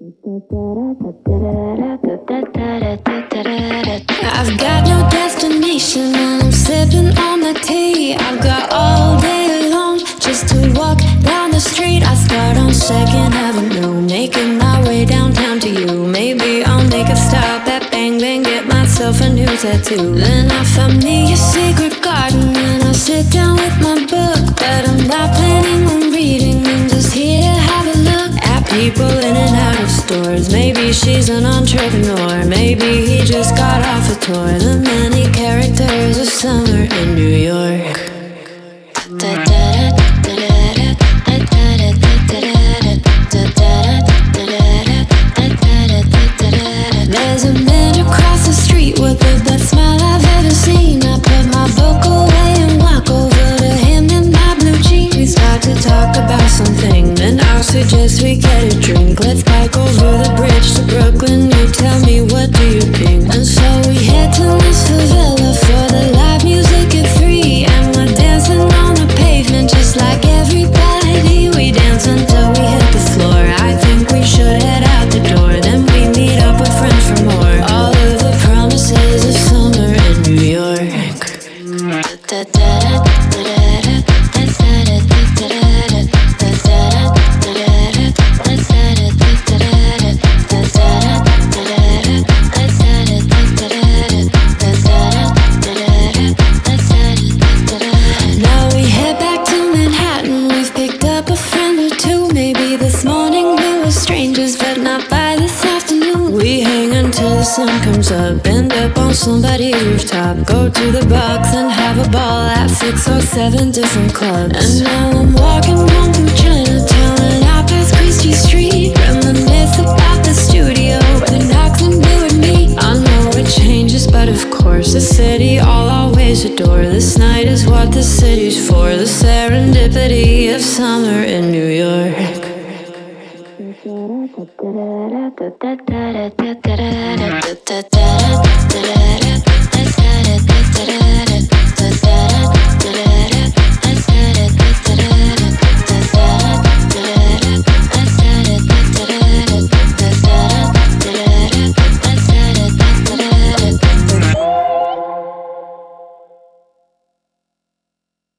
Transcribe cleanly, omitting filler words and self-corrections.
I've got no destination and I'm sipping on my tea. I've got all day long just to walk down the street. I start on Second Avenue, making my way downtown to you. Maybe I'll make a stop at Bang Bang, get myself a new tattoo. Then I find me a secret garden and I sit down with my book. But I'm not planning on reading, I'm just here to have a look at people in and out of stores. Maybe she's an entrepreneur, maybe he just got off a tour. The many characters of summer in New York. There's a man across the street with the best smile I've ever seen. I put my book away and walk over to him in my blue jeans. We start to talk about something, then I'll suggest we get a drink. Let's bike over the bridge to Brooklyn. You tell me, what do you think? And so we head to Miss Favela for the live music at 3. And we're dancing on the pavement just like everybody. We dance until we hit the floor. I think we should head out the door. Then we meet up with friends for more. All of the promises of summer in New York. Now we head back to Manhattan. We've picked up a friend or two. Maybe this morning we were strangers, but not by this afternoon. We hang until the sun comes up, end up on somebody's rooftop. Go to the box and have a ball at 6 or 7 different clubs. And now I'm walking home through Chinatown and I pass Christie Street. Reminisce about the studio where Knox and Bill would meet. I know it changes, but of course the city I'll always adore. This night is what the city's for. The serendipity of summer in New York.